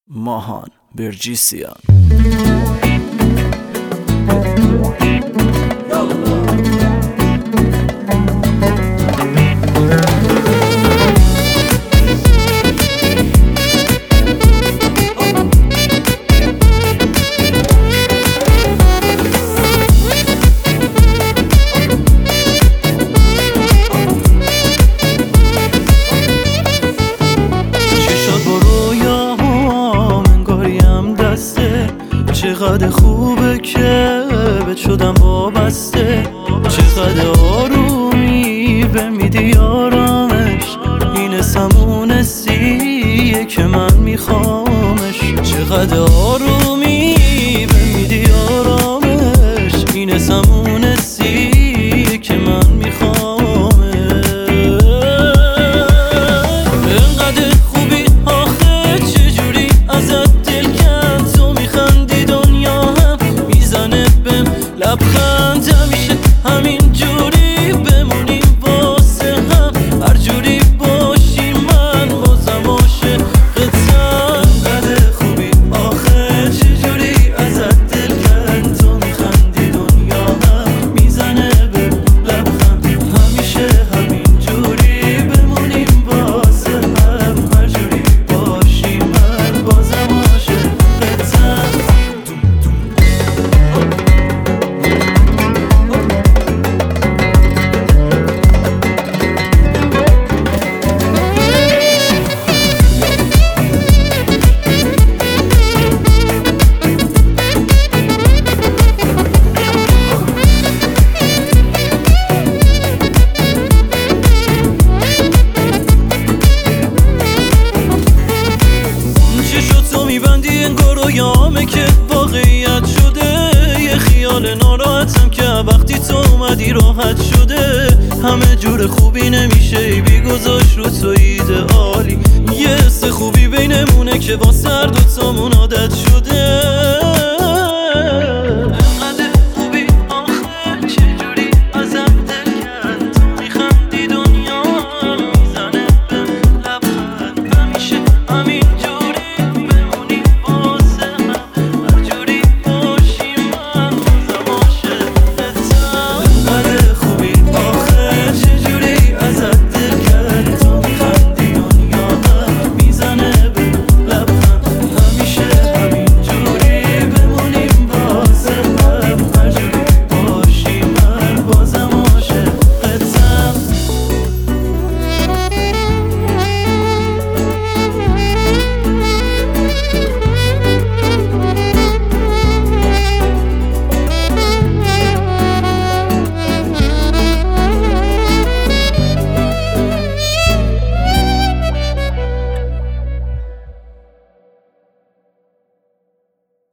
ماهان برجیسیان. چقدر خوبه که بهت شدم وابسته، چقدر آرومی به میدی آرامش، این سمونستیه که من میخوامش. چقدر آرومی به میدی آرامش، این سمونستیه که من میخوامش. انقدر خوبی آخه چجوری ازت لبخند همیشه همین جوری بمونیم واسه هم، هر جوری باشی من بازم عاشقتم. انقدر خوبی آخه چجوری ازت دل کن، تو میخندی دنیا هم میزنه به لبخند، همیشه همین جوری بمونیم واسه هم، هر جوری باشی من بازم عاشقتم. میبندی انگار یامه که واقعیت شده، یه خیال ناراحتم که وقتی تو اومدی راحت شده. همه جور خوبی نمیشه بی گذاشت رو تو ایدئالی، یه حس خوبی بینمونه که با سر دوتامون عادت شده.